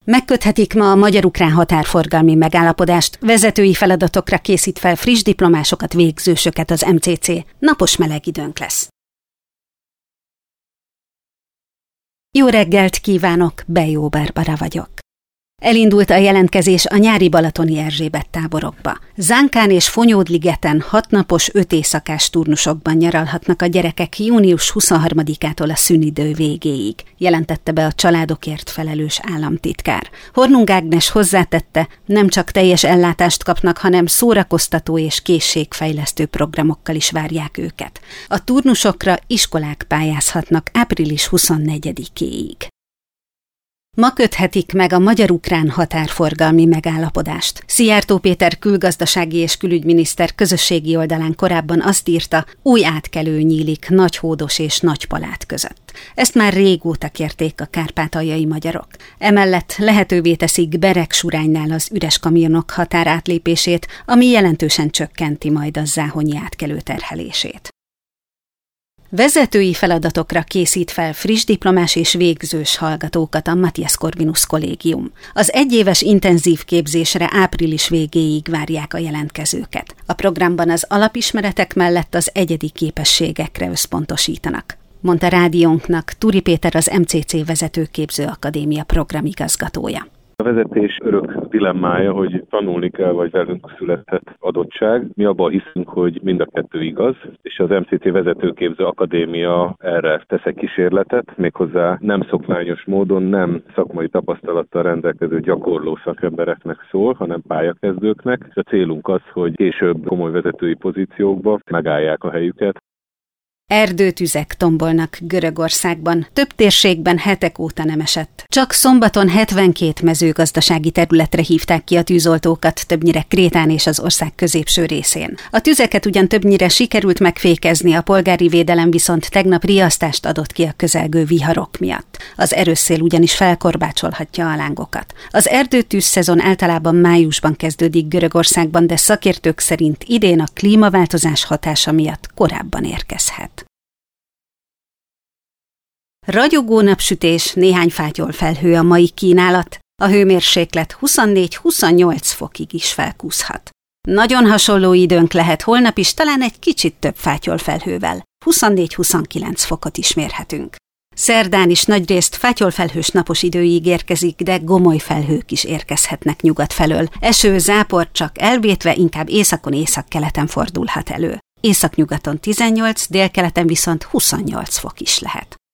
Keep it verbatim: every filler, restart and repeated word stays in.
Megköthetik ma a magyar-ukrán határforgalmi megállapodást, vezetői feladatokra készít fel friss diplomásokat, végzősöket az em cé cé. Napos meleg időnk lesz. Jó reggelt kívánok, Bejó Barbara vagyok. Elindult a jelentkezés a nyári balatoni Erzsébet táborokba. Zánkán és Fonyódligeten hatnapos, öt éjszakás turnusokban nyaralhatnak a gyerekek június huszonharmadikától a szünidő végéig, jelentette be a családokért felelős államtitkár. Hornung Ágnes hozzátette, nem csak teljes ellátást kapnak, hanem szórakoztató és készségfejlesztő programokkal is várják őket. A turnusokra iskolák pályázhatnak április huszonnegyedikéig. Ma köthetik meg a magyar-ukrán határforgalmi megállapodást. Szijjártó Péter külgazdasági és külügyminiszter közösségi oldalán korábban azt írta, új átkelő nyílik Nagyhódos és Nagypalát között. Ezt már régóta kérték a kárpátaljai magyarok. Emellett lehetővé teszik Beregsuránynál az üres kamionok határátlépését, ami jelentősen csökkenti majd a záhonyi átkelő terhelését. Vezetői feladatokra készít fel friss diplomás és végzős hallgatókat a Matthias Corvinus Kollégium. Az egyéves intenzív képzésre április végéig várják a jelentkezőket. A programban az alapismeretek mellett az egyedi képességekre összpontosítanak, mondta rádiónknak Turi Péter, az em cé cé Vezetőképző Akadémia programigazgatója. A vezetés örök dilemmája, hogy tanulni kell, vagy velünk születhet adottság. Mi abban hiszünk, hogy mind a kettő igaz, és az em cé cé Vezetőképző Akadémia erre tesz egy kísérletet, méghozzá nem szokványos módon, nem szakmai tapasztalattal rendelkező gyakorló szakembereknek szól, hanem pályakezdőknek, és a célunk az, hogy később komoly vezetői pozíciókba megállják a helyüket. Erdőtüzek tombolnak Görögországban. Több térségben hetek óta nem esett. Csak szombaton hetvenkét mezőgazdasági területre hívták ki a tűzoltókat, többnyire Krétán és az ország középső részén. A tüzeket ugyan többnyire sikerült megfékezni, a polgári védelem viszont tegnap riasztást adott ki a közelgő viharok miatt. Az erős szél ugyanis felkorbácsolhatja a lángokat. Az erdőtűz szezon általában májusban kezdődik Görögországban, de szakértők szerint idén a klímaváltozás hatása miatt korábban érkezhet. Ragyogó napsütés, néhány fátyolfelhő a mai kínálat, a hőmérséklet huszonnégy-huszonnyolc fokig is felkúszhat. Nagyon hasonló időnk lehet holnap is, talán egy kicsit több fátyolfelhővel, huszonnégy-huszonkilenc fokot is mérhetünk. Szerdán is nagyrészt fátyolfelhős napos időig érkezik, de gomoly felhők is érkezhetnek nyugat felől. Eső, zápor csak elvétve inkább északon, északkeleten fordulhat elő. Északnyugaton tizennyolc, délkeleten viszont huszonnyolc fok is lehet.